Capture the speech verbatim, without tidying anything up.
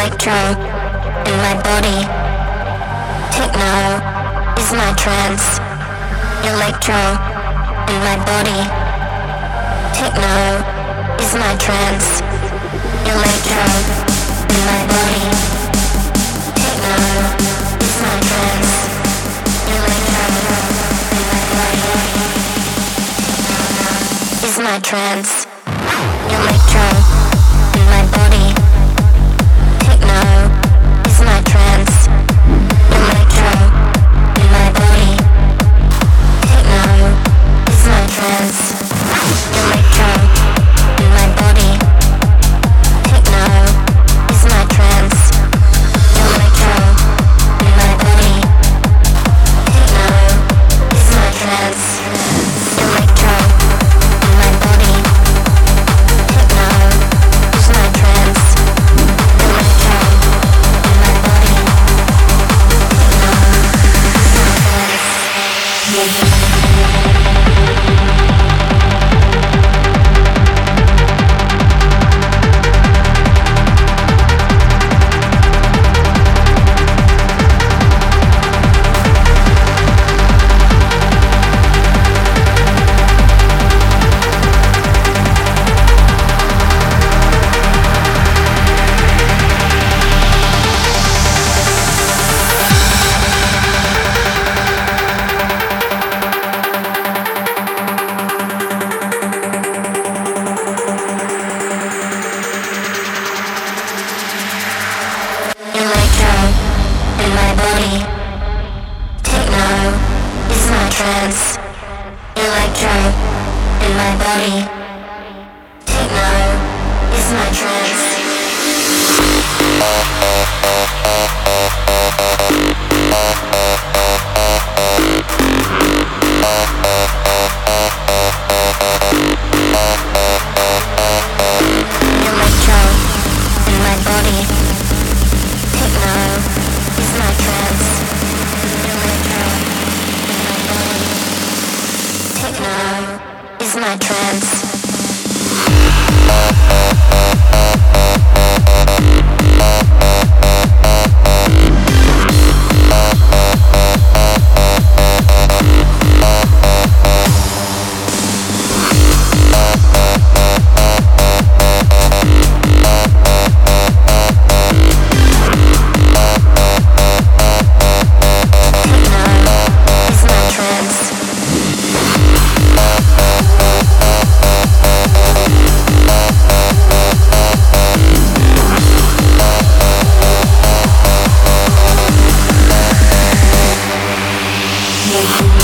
electro in my body. Techno is my trance. Electro in my body. Techno is my trance. Electro in my body. Techno is my trance. Electro in my body. Is my trance. Electro in my body. Techno is my trance. Electro in my body. Techno is my trance. Electro in my body. Techno is my trance. Electro in my body. Techno is my trance. Electro in my body. Techno is my trance. Electro in my body. Techno is my trance. Yeah.